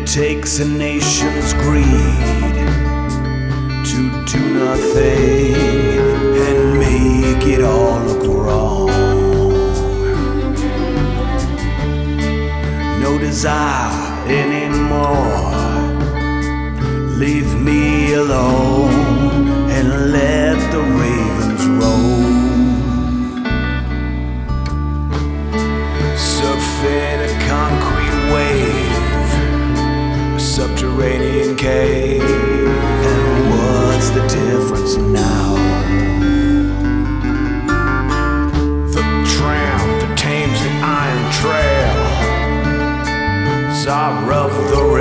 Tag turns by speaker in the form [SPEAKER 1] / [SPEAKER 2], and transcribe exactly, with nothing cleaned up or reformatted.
[SPEAKER 1] takes a nation's greed to do nothing and make it all look wrong. No desire anymore. Leave me alone and let the ravens roam. Surfing a concrete wave, a subterranean cave.